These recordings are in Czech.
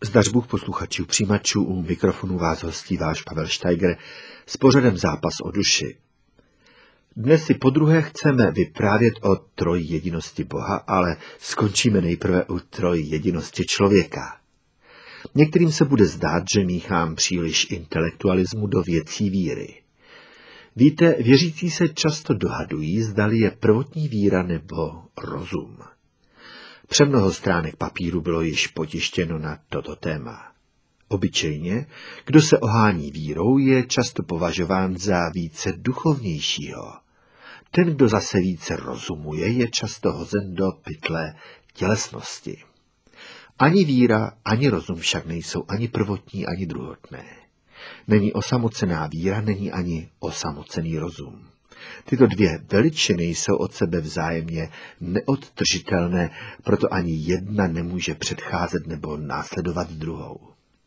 Zdař Bůh posluchačů, přijímačů, u mikrofonu vás hostí váš Pavel Steiger s pořadem Zápas o duši. Dnes si podruhé chceme vyprávět o trojjedinosti Boha, ale skončíme nejprve u trojjedinosti člověka. Některým se bude zdát, že míchám příliš intelektualismu do věcí víry. Víte, věřící se často dohadují, zdali je prvotní víra nebo rozum. Přemnoho stránek papíru bylo již potištěno na toto téma. Obyčejně, kdo se ohání vírou, je často považován za více duchovnějšího. Ten, kdo zase více rozumuje, je často hozen do pytle tělesnosti. Ani víra, ani rozum však nejsou ani prvotní, ani druhotné. Není osamocená víra, není ani osamocený rozum. Tyto dvě veličiny jsou od sebe vzájemně neodtržitelné, proto ani jedna nemůže předcházet nebo následovat druhou.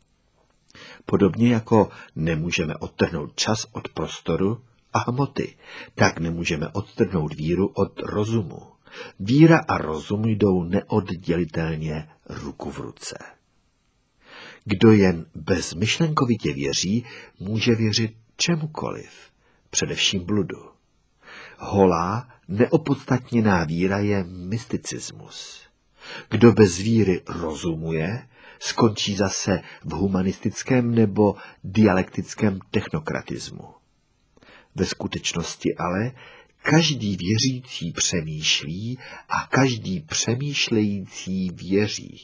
Podobně jako nemůžeme odtrhnout čas od prostoru a hmoty, tak nemůžeme odtrhnout víru od rozumu. Víra a rozum jdou neoddělitelně ruku v ruce. Kdo jen bezmyšlenkovitě věří, může věřit čemukoliv, především bludu. Holá, neopodstatněná víra je mysticismus. Kdo bez víry rozumuje, skončí zase v humanistickém nebo dialektickém technokratismu. Ve skutečnosti ale každý věřící přemýšlí a každý přemýšlející věří.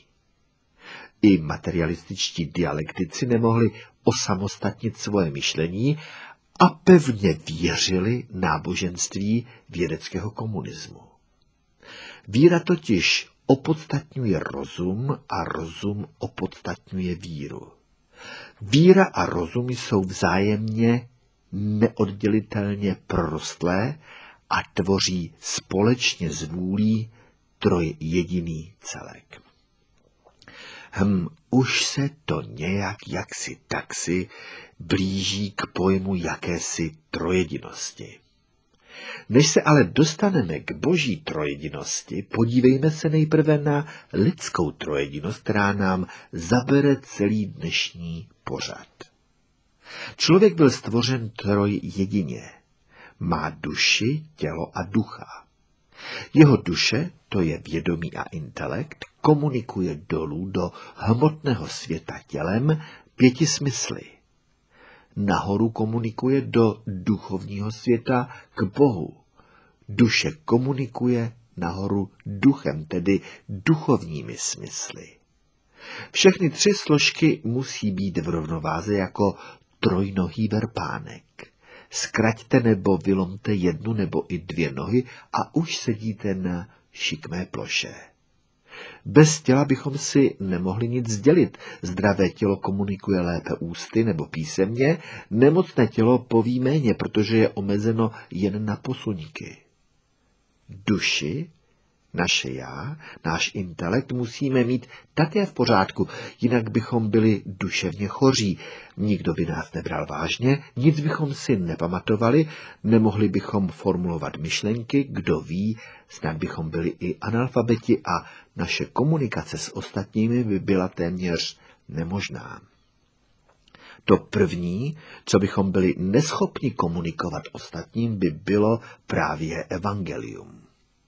I materialističtí dialektici nemohli osamostatnit svoje myšlení a pevně věřili náboženství vědeckého komunismu. Víra totiž opodstatňuje rozum a rozum opodstatňuje víru. Víra a rozum jsou vzájemně neoddělitelně prorostlé a tvoří společně s vůlí trojjediný celek. Už se to nějak jaksi taksi blíží k pojmu jakési trojjedinosti. Než se ale dostaneme k boží trojjedinosti, podívejme se nejprve na lidskou trojjedinost, která nám zabere celý dnešní pořad. Člověk byl stvořen trojjedině. Má duši, tělo a ducha. Jeho duše, to je vědomí a intelekt, komunikuje dolů do hmotného světa tělem 5 smysly. Nahoru komunikuje do duchovního světa k Bohu. Duše komunikuje nahoru duchem, tedy duchovními smysly. Všechny 3 složky musí být v rovnováze jako trojnohý verpánek. Zkraťte nebo vylomte 1 nebo i 2 nohy a už sedíte na šikmé ploše. Bez těla bychom si nemohli nic sdělit. Zdravé tělo komunikuje lépe ústy nebo písemně, nemocné tělo poví méně, protože je omezeno jen na posuňky. Duši, naše já, náš intelekt musíme mít také v pořádku, jinak bychom byli duševně choří. Nikdo by nás nebral vážně, nic bychom si nepamatovali, nemohli bychom formulovat myšlenky, kdo ví, snad bychom byli i analfabeti a naše komunikace s ostatními by byla téměř nemožná. To první, co bychom byli neschopni komunikovat ostatním, by bylo právě evangelium.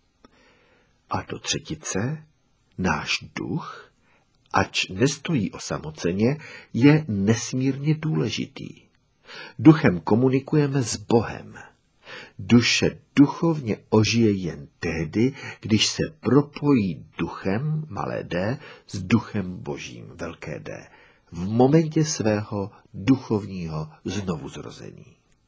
A do třetice, náš duch, ač nestojí osamoceně, je nesmírně důležitý. Duchem komunikujeme s Bohem. Duše duchovně ožije jen tehdy, když se propojí duchem, malé d, s duchem božím, velké D, v momentě svého duchovního znovuzrození.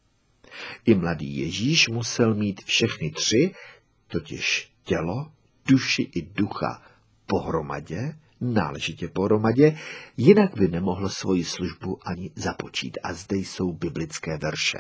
I mladý Ježíš musel mít všechny 3, totiž tělo, duši i ducha pohromadě, náležitě pohromadě, jinak by nemohl svoji službu ani započít. A zde jsou biblické verše.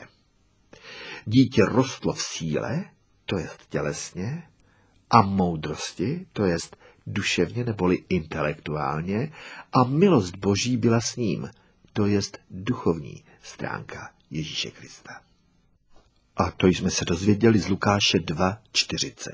Dítě rostlo v síle, to jest tělesně, a moudrosti, to jest duševně neboli intelektuálně, a milost Boží byla s ním, to jest duchovní stránka Ježíše Krista. A to jsme se dozvěděli z Lukáše 2:40.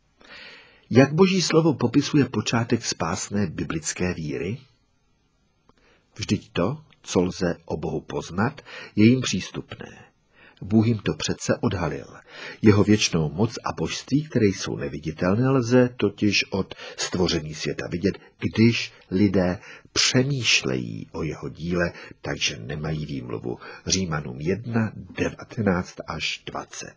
Jak Boží slovo popisuje počátek spásné biblické víry? Vždyť to, co lze o Bohu poznat, je jim přístupné. Bůh jim to přece odhalil. Jeho věčnou moc a božství, které jsou neviditelné, lze totiž od stvoření světa vidět, když lidé přemýšlejí o jeho díle, takže nemají výmluvu. Římanům 1, 19 až 20.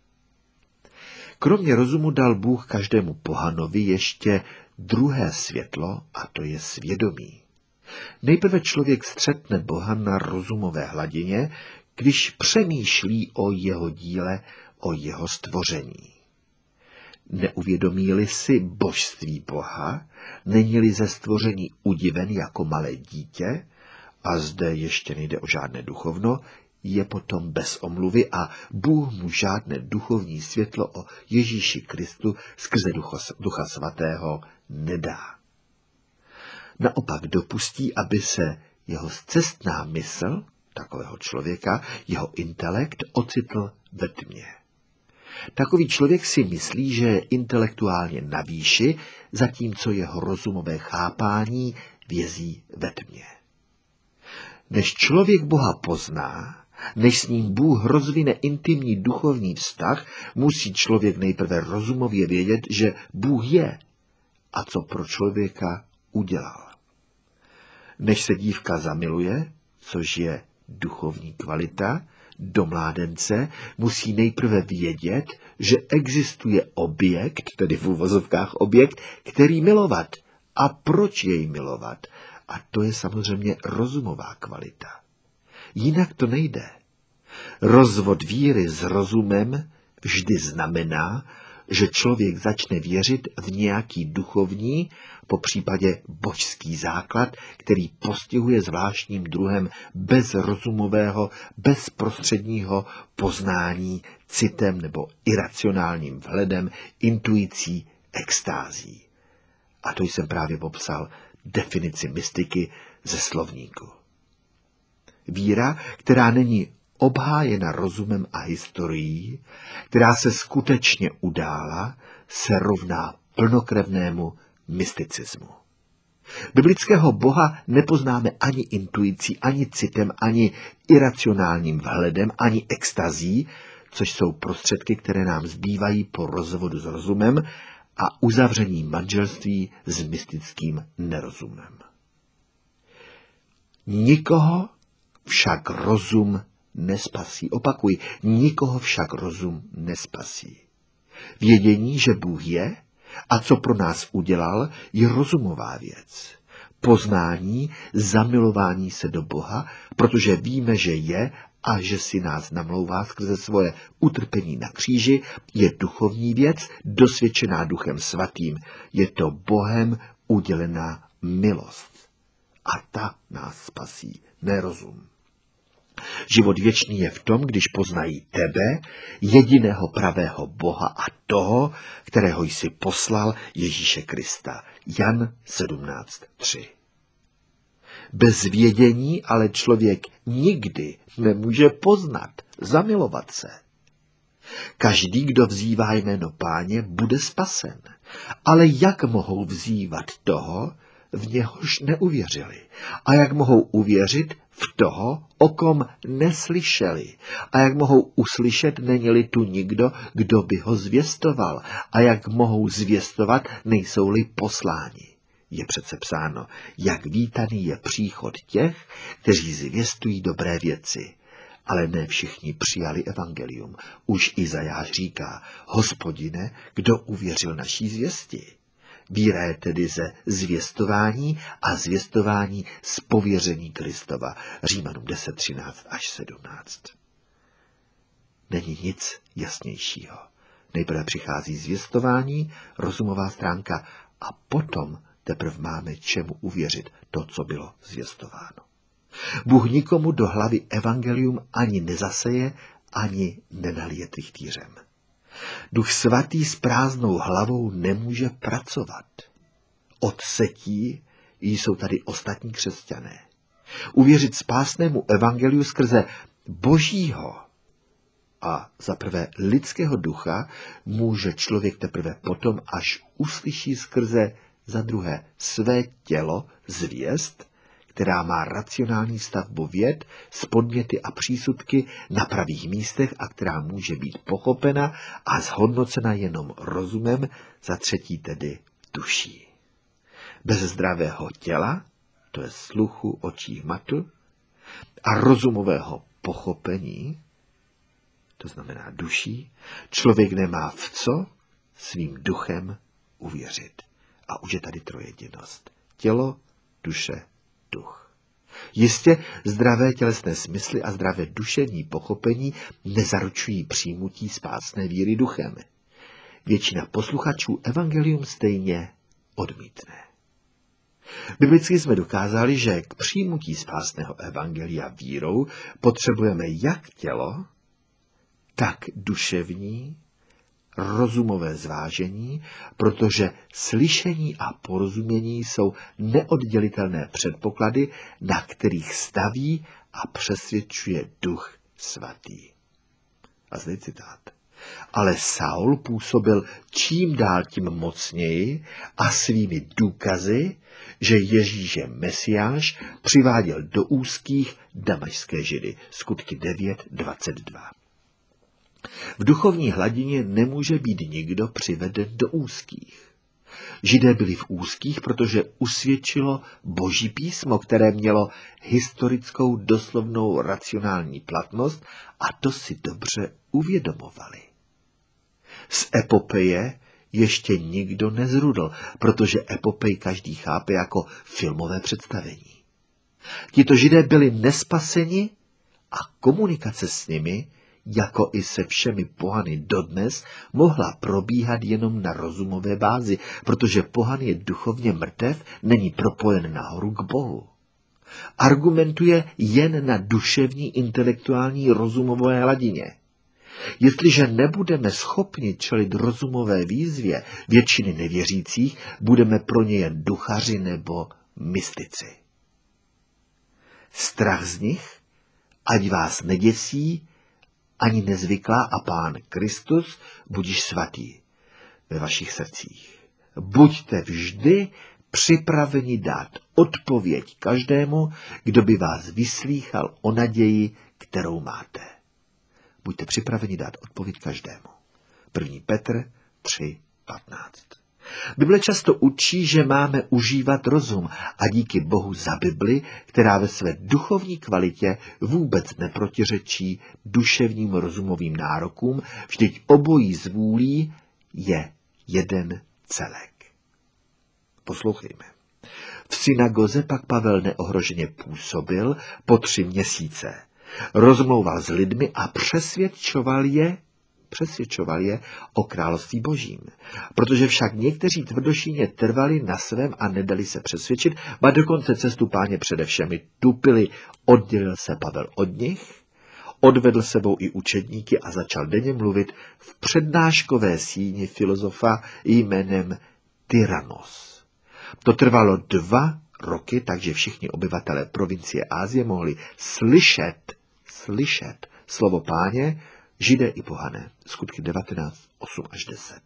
Kromě rozumu dal Bůh každému pohanovi ještě druhé světlo, a to je svědomí. Nejprve člověk střetne Boha na rozumové hladině, když přemýšlí o jeho díle, o jeho stvoření. Neuvědomí-li si božství Boha, není-li ze stvoření udiven jako malé dítě, a zde ještě nejde o žádné duchovno, je potom bez omluvy a Bůh mu žádné duchovní světlo o Ježíši Kristu skrze Ducha Svatého nedá. Naopak dopustí, aby se jeho scestná mysl takového člověka, jeho intelekt ocitl ve tmě. Takový člověk si myslí, že je intelektuálně na výši, zatímco jeho rozumové chápání vězí ve tmě. Než člověk Boha pozná, než s ním Bůh rozvine intimní duchovní vztah, musí člověk nejprve rozumově vědět, že Bůh je a co pro člověka udělal. Než se dívka zamiluje, což je duchovní kvalita, do mládence, musí nejprve vědět, že existuje objekt, tedy v uvozovkách objekt, který milovat. A proč jej milovat? A to je samozřejmě rozumová kvalita. Jinak to nejde. Rozvod víry s rozumem vždy znamená, že člověk začne věřit v nějaký duchovní, po případě božský základ, který postihuje zvláštním druhem bezrozumového, bezprostředního poznání, citem nebo iracionálním vhledem, intuicí, extází. A to jsem právě popsal definici mystiky ze slovníku. Víra, která není obhájena rozumem a historií, která se skutečně udála, se rovná plnokrevnému mysticismu. Biblického Boha nepoznáme ani intuicí, ani citem, ani iracionálním vhledem, ani extazí, což jsou prostředky, které nám zbývají po rozvodu s rozumem a uzavření manželství s mystickým nerozumem. Nikoho však rozum nespasí. Opakuji, nikoho však rozum nespasí. Vědění, že Bůh je a co pro nás udělal, je rozumová věc. Poznání, zamilování se do Boha, protože víme, že je a že si nás namlouvá skrze svoje utrpení na kříži, je duchovní věc, dosvědčená Duchem Svatým. Je to Bohem udělená milost. A ta nás spasí, ne rozum. Život věčný je v tom, když poznají tebe, jediného pravého Boha a toho, kterého jsi poslal, Ježíše Krista. Jan 17:3. Bez vědění ale člověk nikdy nemůže poznat, zamilovat se. Každý, kdo vzývá jméno Páně, bude spasen. Ale jak mohou vzývat toho, v něhož neuvěřili? A jak mohou uvěřit v toho, o kom neslyšeli? A jak mohou uslyšet, není-li tu nikdo, kdo by ho zvěstoval? A jak mohou zvěstovat, nejsou-li posláni? Je přece psáno, jak vítaný je příchod těch, kteří zvěstují dobré věci. Ale ne všichni přijali evangelium. Už Izajáš říká, Hospodine, kdo uvěřil naší zvěsti? Víra je tedy ze zvěstování a zvěstování z pověření Kristova. Římanům 10, 13 až 17. Není nic jasnějšího. Nejprve přichází zvěstování, rozumová stránka a potom teprve máme čemu uvěřit to, co bylo zvěstováno. Bůh nikomu do hlavy evangelium ani nezaseje, ani nenalije trichtýřem. Duch Svatý s prázdnou hlavou nemůže pracovat. Od setí jsou tady ostatní křesťané. Uvěřit spásnému evangeliu skrze Božího a zaprvé lidského ducha může člověk teprve potom, až uslyší skrze za druhé své tělo zvěst, která má racionální stavbu věd s podněty a přísudky na pravých místech a která může být pochopena a zhodnocena jenom rozumem, za třetí tedy duší. Bez zdravého těla, to je sluchu, očí, hmatu, a rozumového pochopení, to znamená duší, člověk nemá v co svým duchem uvěřit. A už je tady trojedinost. Tělo, duše, duch. Jistě zdravé tělesné smysly a zdravé duševní pochopení nezaručují přijmutí spásné víry duchem. Většina posluchačů evangelium stejně odmítne. Biblicky jsme dokázali, že k přijmutí spásného evangelia vírou potřebujeme jak tělo, tak duševní, rozumové zvážení, protože slyšení a porozumění jsou neoddělitelné předpoklady, na kterých staví a přesvědčuje Duch Svatý. A zde citát. Ale Saul působil čím dál tím mocněji a svými důkazy, že Ježíš je Mesiáš, přiváděl do úzkých damašské Židy. Skutky 9:22. V duchovní hladině nemůže být nikdo přiveden do úzkých. Židé byli v úzkých, protože usvědčilo Boží písmo, které mělo historickou, doslovnou, racionální platnost a to si dobře uvědomovali. Z epopeje ještě nikdo nezrudl, protože epopej každý chápe jako filmové představení. Tito Židé byli nespaseni a komunikace s nimi, jako i se všemi pohany dodnes, mohla probíhat jenom na rozumové bázi, protože pohan je duchovně mrtev, není propojen nahoru k Bohu. Argumentuje jen na duševní, intelektuální, rozumové hladině. Jestliže nebudeme schopni čelit rozumové výzvě většiny nevěřících, budeme pro ně jen duchaři nebo mystici. Strach z nich, ať vás neděsí, ani nezvyklá a Pán Kristus, budiž svatý ve vašich srdcích. Buďte vždy připraveni dát odpověď každému, kdo by vás vyslýchal o naději, kterou máte. Buďte připraveni dát odpověď každému. 1. Petr 3:15. Bible často učí, že máme užívat rozum a díky Bohu za Bibli, která ve své duchovní kvalitě vůbec neprotiřečí duševním rozumovým nárokům, vždyť obojí zvůlí je jeden celek. Poslouchejme. V synagoze pak Pavel neohroženě působil po 3 měsíce. Rozmlouval s lidmi a přesvědčoval je o království božím. Protože však někteří tvrdošíně trvali na svém a nedali se přesvědčit, ba dokonce cestu Páně přede všemi tupili, oddělil se Pavel od nich, odvedl sebou i učedníky a začal denně mluvit v přednáškové síni filozofa jménem Tyranos. To trvalo 2 roky, takže všichni obyvatelé provincie Asie mohli slyšet slovo Páně, Židé i pohané. Skutky 19:8-10.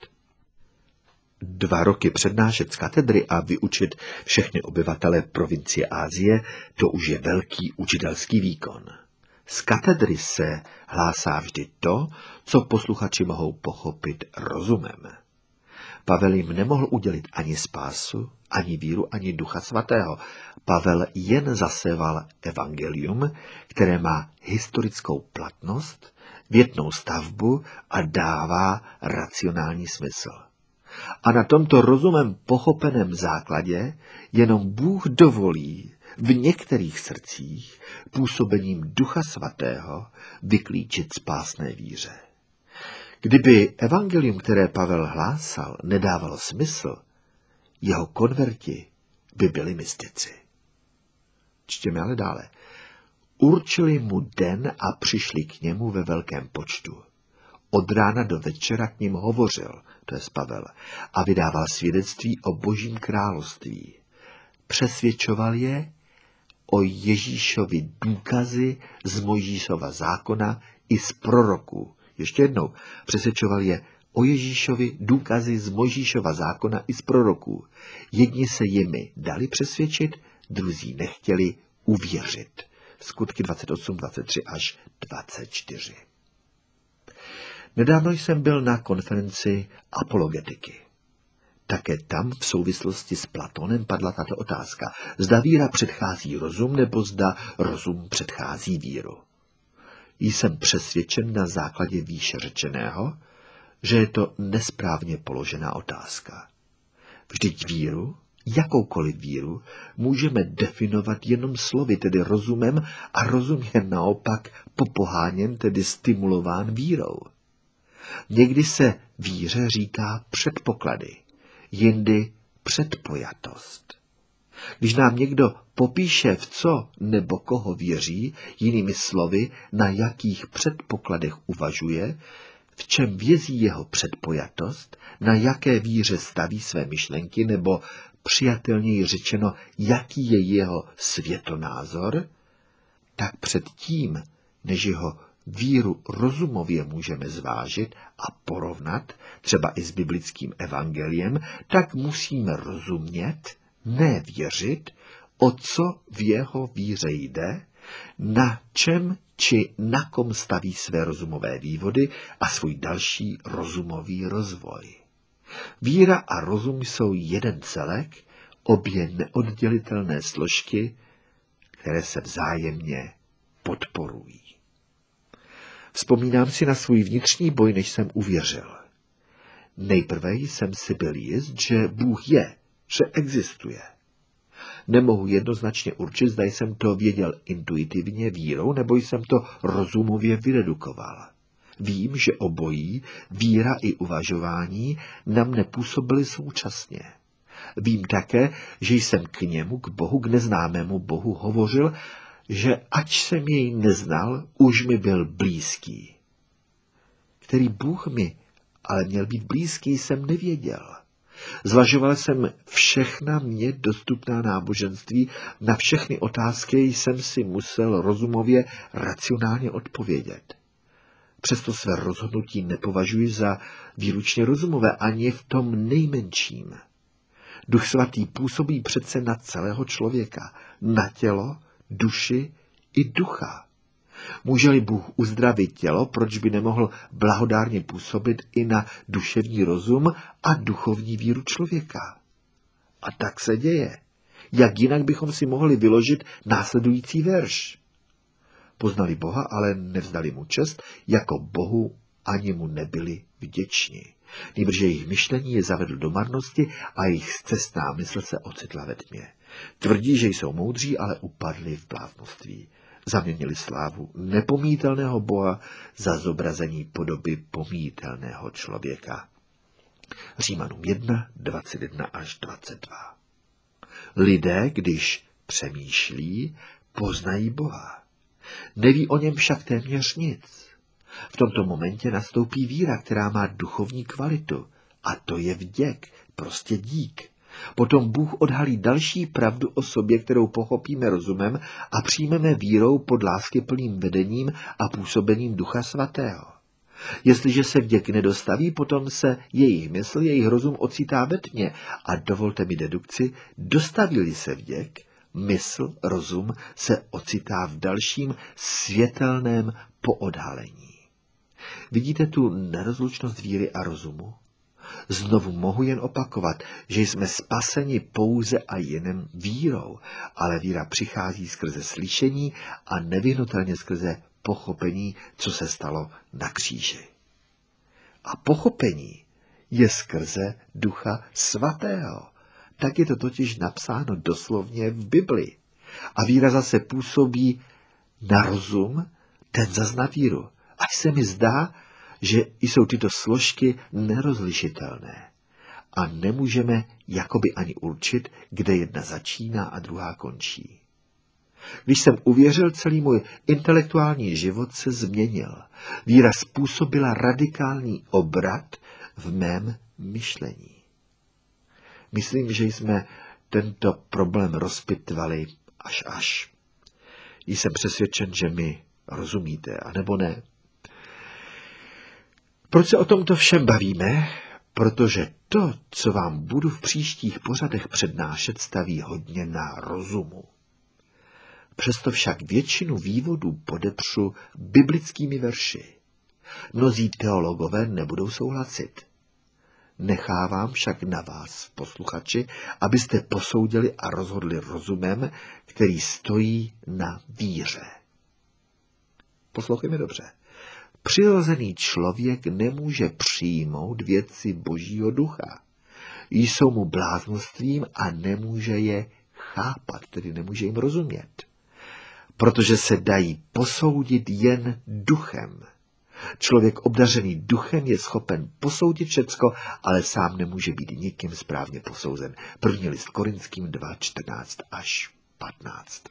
2 roky přednášet z katedry a vyučit všechny obyvatele provincie Asie, to už je velký učitelský výkon. Z katedry se hlásá vždy to, co posluchači mohou pochopit rozumem. Pavel jim nemohl udělit ani spásu, ani víru, ani Ducha Svatého. Pavel jen zaséval evangelium, které má historickou platnost, větnou stavbu a dává racionální smysl. A na tomto rozumem pochopeném základě jenom Bůh dovolí v některých srdcích působením Ducha Svatého vyklíčit spásné víře. Kdyby evangelium, které Pavel hlásal, nedávalo smysl, jeho konverti by byli mystici. Čtěme ale dále. Určili mu den a přišli k němu ve velkém počtu. Od rána do večera k ním hovořil, to je Pavel, a vydával svědectví o Božím království. Přesvědčoval je o Ježíšovi důkazy z Mojžíšova zákona i z proroků. Ještě jednou, přesvědčoval je o Ježíšovi důkazy z Mojžíšova zákona i z proroků. Jedni se jimi dali přesvědčit, druzí nechtěli uvěřit. Skutky 28, 23 až 24. Nedávno jsem byl na konferenci apologetiky. Také tam v souvislosti s Platonem padla tato otázka. Zda víra předchází rozum, nebo zda rozum předchází víru. Jsem přesvědčen na základě výše řečeného, že je to nesprávně položená otázka. Vždyť víru, jakoukoliv víru, můžeme definovat jenom slovy, tedy rozumem, a rozum je naopak popoháněn, tedy stimulován vírou. Někdy se víře říká předpoklady, jindy předpojatost. Když nám někdo popíše, v co nebo koho věří, jinými slovy, na jakých předpokladech uvažuje, v čem vězí jeho předpojatost, na jaké víře staví své myšlenky, nebo přijatelněji řečeno, jaký je jeho světonázor, tak předtím, než jeho víru rozumově můžeme zvážit a porovnat, třeba i s biblickým evangeliem, tak musíme rozumět, ne věřit, o co v jeho víře jde, na čem či na kom staví své rozumové vývody a svůj další rozumový rozvoj. Víra a rozum jsou jeden celek, obě neoddělitelné složky, které se vzájemně podporují. Vzpomínám si na svůj vnitřní boj, než jsem uvěřil. Nejprve jsem si byl jist, že Bůh je, že existuje. Nemohu jednoznačně určit, zda jsem to věděl intuitivně vírou, nebo jsem to rozumově vyredukoval. Vím, že obojí, víra i uvažování, na mne působily současně. Vím také, že jsem k němu, k Bohu, k neznámému Bohu hovořil, že ač jsem jej neznal, už mi byl blízký. Který Bůh mi ale měl být blízký, jsem nevěděl. Zvažoval jsem všechna mně dostupná náboženství, na všechny otázky jsem si musel rozumově, racionálně odpovědět. Přesto své rozhodnutí nepovažuji za výlučně rozumové ani v tom nejmenším. Duch svatý působí přece na celého člověka, na tělo, duši i ducha. Může-li Bůh uzdravit tělo, proč by nemohl blahodárně působit i na duševní rozum a duchovní víru člověka? A tak se děje. Jak jinak bychom si mohli vyložit následující verš? Poznali Boha, ale nevzdali mu čest, jako Bohu ani mu nebyli vděční. Nýbrž jejich myšlení je zavedl do marnosti a jejich scestná mysl se ocitla ve tmě. Tvrdí, že jsou moudří, ale upadli v bláznoství. Zaměnili slávu nepomítelného Boha za zobrazení podoby pomítelného člověka. Římanům 1, 21 až 22. Lidé, když přemýšlí, poznají Boha. Neví o něm však téměř nic. V tomto momentě nastoupí víra, která má duchovní kvalitu, a to je vděk, prostě dík. Potom Bůh odhalí další pravdu o sobě, kterou pochopíme rozumem a přijmeme vírou pod láskyplným vedením a působením Ducha Svatého. Jestliže se vděk nedostaví, potom se jejich mysl, jejich rozum ocitá ve tmě a dovolte mi dedukci, dostaví-li se vděk, mysl, rozum se ocitá v dalším světelném poodhalení. Vidíte tu nerozlučnost víry a rozumu? Znovu mohu jen opakovat, že jsme spaseni pouze a jen vírou, ale víra přichází skrze slyšení a nevyhnutelně skrze pochopení, co se stalo na kříži. A pochopení je skrze Ducha Svatého. Tak je to totiž napsáno doslovně v Bibli. A víra zase působí na rozum, ten zas na víru. Až se mi zdá, že jsou tyto složky nerozlišitelné a nemůžeme jakoby ani určit, kde jedna začíná a druhá končí. Když jsem uvěřil, celý můj intelektuální život se změnil. Víra způsobila radikální obrat v mém myšlení. Myslím, že jsme tento problém rozpitvali až. Jsem přesvědčen, že mi rozumíte, anebo ne. Proč se o tomto všem bavíme? protože to, co vám budu v příštích pořadech přednášet, staví hodně na rozumu. Přesto však většinu vývodů podepřu biblickými verši. Mnozí teologové nebudou souhlasit. Nechávám však na vás, posluchači, abyste posoudili a rozhodli rozumem, který stojí na víře. Poslouchejme dobře. Přirozený člověk nemůže přijmout věci Božího ducha. Jsou mu bláznostvím a nemůže je chápat, tedy nemůže jim rozumět. Protože se dají posoudit jen duchem. Člověk obdařený duchem je schopen posoudit všecko, ale sám nemůže být nikým správně posouzen. První list Korinským 2, 14 až 15.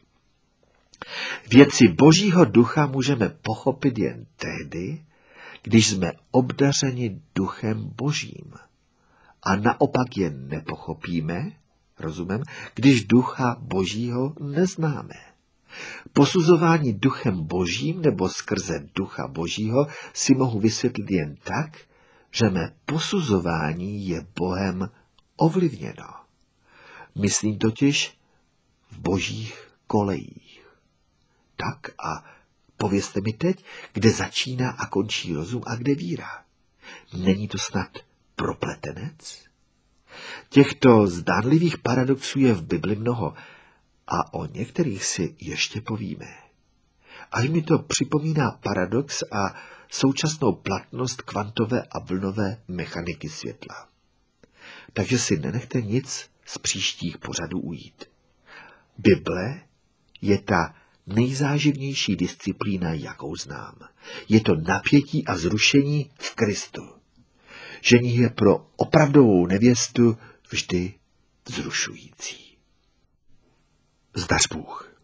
Věci Božího ducha můžeme pochopit jen tehdy, když jsme obdařeni duchem Božím. A naopak je nepochopíme, rozumím, když ducha Božího neznáme. Posuzování duchem Božím nebo skrze ducha Božího si mohu vysvětlit jen tak, že mé posuzování je Bohem ovlivněno. Myslím totiž v Božích kolejích. Tak a povězte mi teď, kde začíná a končí rozum a kde víra. Není to snad propletenec? Těchto zdánlivých paradoxů je v Bibli mnoho a o některých si ještě povíme. Až mi to připomíná paradox a současnou platnost kvantové a vlnové mechaniky světla. Takže si nenechte nic z příštích pořadů ujít. Bible je ta nejzáživnější disciplína, jakou znám. Je to napětí a zrušení v Kristu. Ženích je pro opravdovou nevěstu vždy vzrušující. Zdař Bůh.